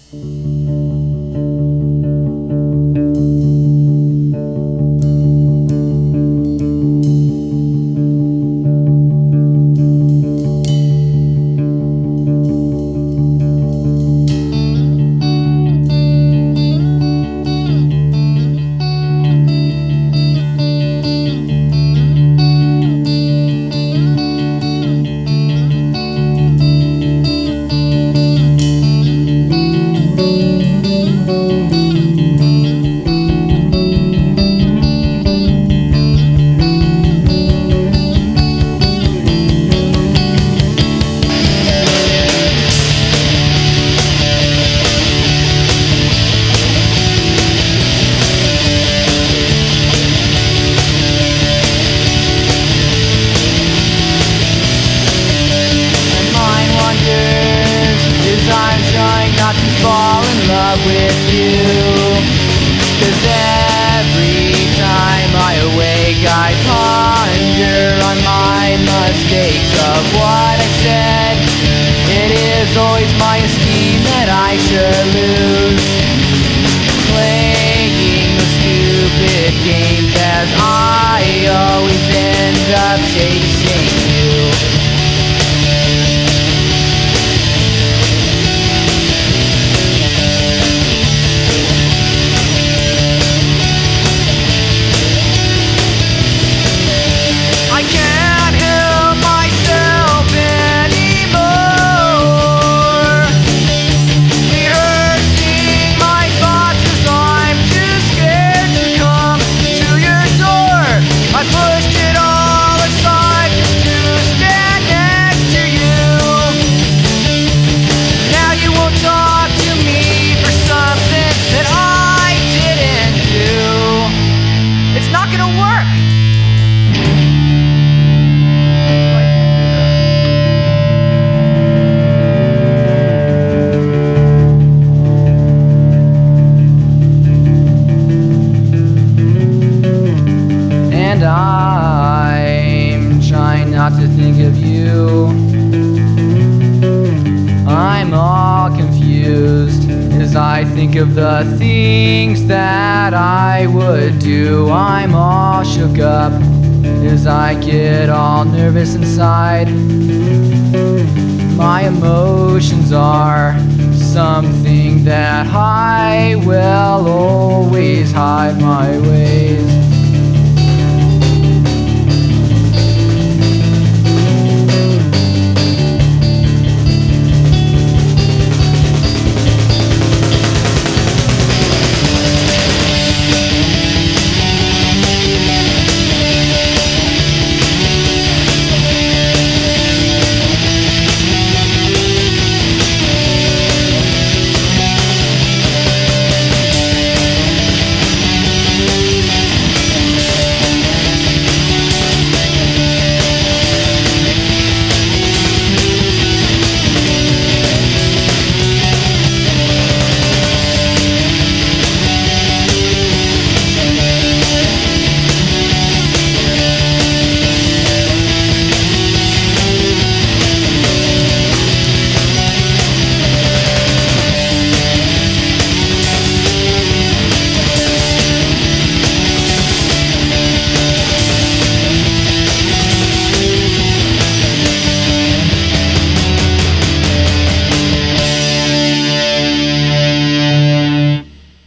With you, 'cause every time I awake I ponder on my mistakes of what I said. It is always my esteem that I should lose, playing the stupid games as I always end up chasing you. I'm trying not to think of you. I'm all confused as I think of the things that I would do. I'm all shook up as I get all nervous inside. My emotions are something that I will always hide my ways.